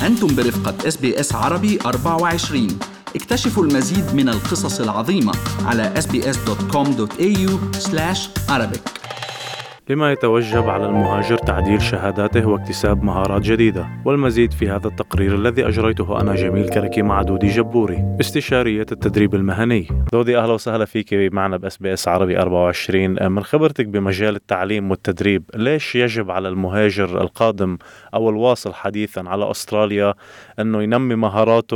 أنتم برفقة SBS عربي 24. اكتشفوا المزيد من القصص العظيمة على sbs.com.au/arabic. لما يتوجب على المهاجر تعديل شهاداته واكتساب مهارات جديدة، والمزيد في هذا التقرير الذي أجريته أنا جميل كركي مع دودي جبوري، استشارية التدريب المهني. دودي، أهلا وسهلا فيك معنا بأس بي اس عربي 24. من خبرتك بمجال التعليم والتدريب، ليش يجب على المهاجر القادم أو الواصل حديثا على أستراليا أنه ينمي مهاراته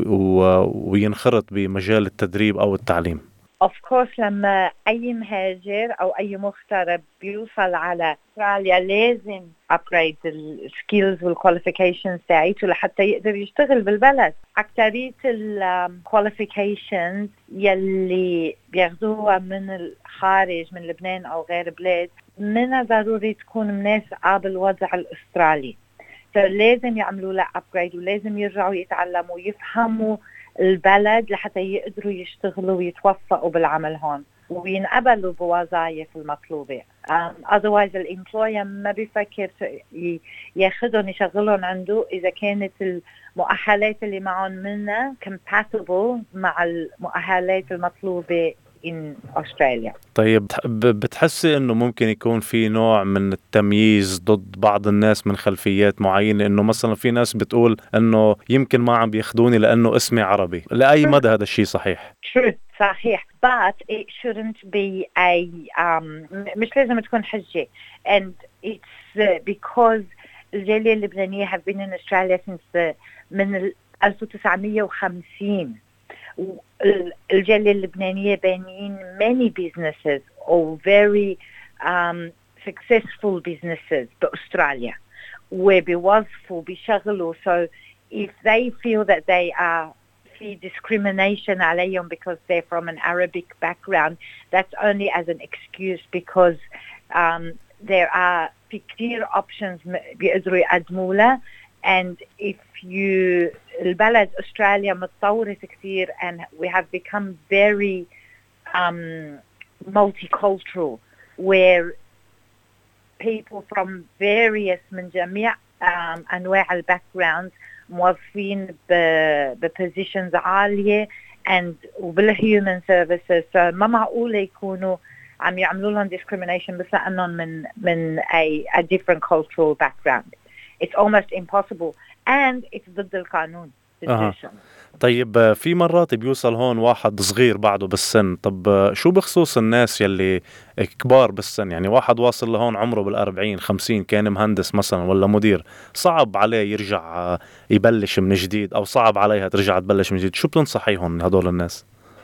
وينخرط بمجال التدريب أو التعليم؟ Of course لما أي مهاجر أو أي مغترب بيوصل على أستراليا لازم upgrade الskills والqualifications تاعيته لحتى يقدر يشتغل بالبلد. أكترية الqualifications يلي بياخدوها من الخارج من لبنان أو غير بلاد منها ضروري تكون مناسبة بالوضع الأسترالي. فلازم يعملوا له upgrade ولازم يرجعوا يتعلموا ويفهموا البلد لحتى يقدروا يشتغلوا ويتوفقوا بالعمل هون وينقبلوا بوظائف المطلوبة. otherwise الامبلوير ما بيفكر ياخدهم يشغلهم عنده إذا كانت المؤهلات اللي معهم منها compatible مع المؤهلات المطلوبة in Australia. طيب، بتحسي انه ممكن يكون في نوع من التمييز ضد بعض الناس من خلفيات معينة، انه مثلا في ناس بتقول انه يمكن ما عم بياخدوني لانه اسمي عربي، لأي مدى هذا الشيء صحيح؟ True. صحيح. But it shouldn't be مش لازم تكون حجة. And it's because الجالية اللبنانية have been in Australia since من 1950. الجالية اللبنانية بانيين many businesses or very successful businesses بأستراليا وبيوظفوا بيشغلوا. So if they feel that they are في discrimination عليهم because they're from an Arabic background, that's only as an excuse because there are في كتير options بيقدروا يقدموا له. And if البلد أستراليا متطورة كتير and we have become very multicultural where people from various من جميع أنواع الباكجراوندز موظفين بpositions عالية and وبالhuman services. so ما معقولة يكونوا عم يعملوا لهم discrimination بس لأنهم من a different cultural background. It's almost impossible and it's ضد القانون. طيب، في مرات بيوصل هون واحد صغير بعده بالسن، طب شو بخصوص الناس يلي كبار بالسن؟ يعني واحد واصل لهون عمره بال40-50 كان مهندس مثلا ولا مدير، صعب عليه يرجع يبلش من جديد أو صعب عليها ترجع تبلش من جديد، شو بتنصحيهم هدول الناس؟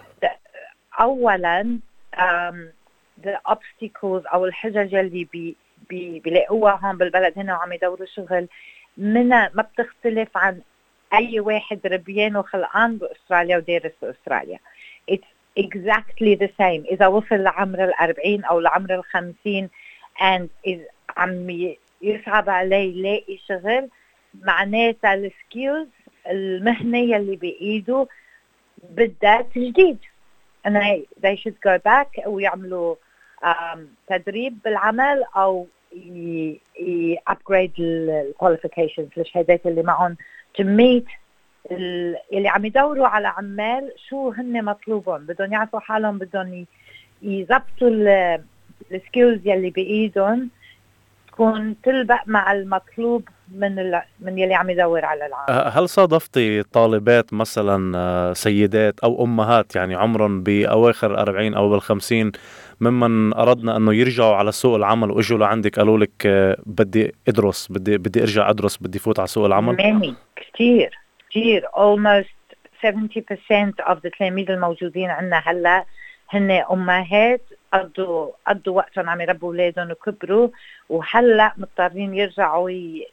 أولا the obstacles أو الحجج اللي بيلاقوها هون بالبلد هنا وعم يدوروا شغل منها ما بتختلف عن أي واحد ربيان وخلقان بأستراليا ودارس بأستراليا. It's exactly the same. إذا وصل لعمر 40 أو لعمر 50 and عم يصعب عليه يلاقي شغل، معناتها السكيلز المهنية اللي بإيده بدها تجديد. and they should go back ويعملوا تدريب بالعمل أو upgrade الqualifications الشهادات اللي معهم to meet اللي عم يدوروا على عمال شو هن مطلوبهم. بدهم يعرفوا حالهم، بدهم يزبطوا السكيلز يلي بإيدهم تكون تلبق مع المطلوب من يلي عم يدور على العمل. هل صادفتي طالبات مثلا سيدات أو أمهات يعني عمرهم بأواخر 40 أو بال50 ممن أردنا أنه يرجعوا على سوق العمل وإجوا لعندك قالوا لك بدي أدرس، بدي أرجع أدرس، بدي فوت على سوق العمل؟ كتير almost 70% of the تلاميذ الموجودين عندنا هلا هن أمهات قضوا وقتهم عم يربوا أولادهم وكبروا وهلا مضطرين يرجعوا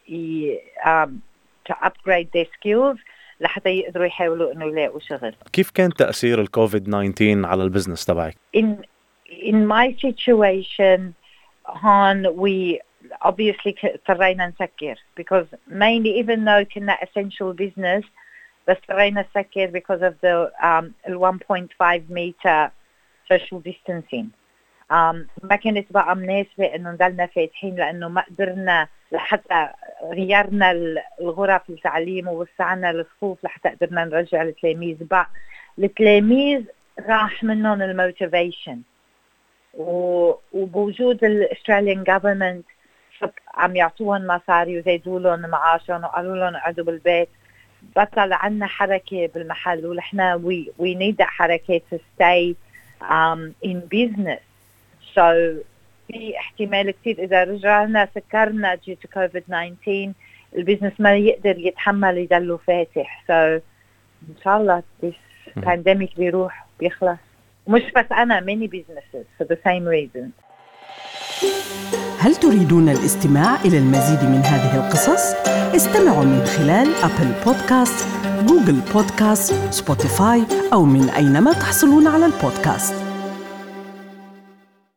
to upgrade their skills لحتى يقدروا يحاولوا إنه يلاقوا شغل. كيف كان تأثير الكوفيد-19 على البزنس تبعك؟ In my situation هون we obviously اضطرينا نسكر because mainly even though كنا essential business بس اضطرينا نسكر because of the 1.5 meter social distancing. ما كانت بقى مناسبة إنه نضلنا فاتحين، لأنه ما قدرنا لحتى غيرنا الغرف التعليم ووسعنا الصفوف لحتى قدرنا نرجع التلاميذ. بقى التلاميذ راح منهم الموتيفيشن، وبوجود الأستراليان جوفرمنت عم يعطوهم مصاري وزيدوا لهم معاشهم وقالوا لهم اقعدوا بالبيت، بطل عنا حركة بالمحل، ونحن we need that حركة to stay in business. So في احتمال كتير إذا رجعنا سكرنا due to COVID-19 البيزنس ما يقدر يتحمل يضلوا فاتح. So إن شاء الله this pandemic بيروح بيخلص، مش بس أنا many businesses for the same reason. هل تريدون الاستماع إلى المزيد من هذه القصص؟ استمعوا من خلال أبل بودكاست، جوجل بودكاست، سبوتيفاي أو من أينما تحصلون على البودكاست.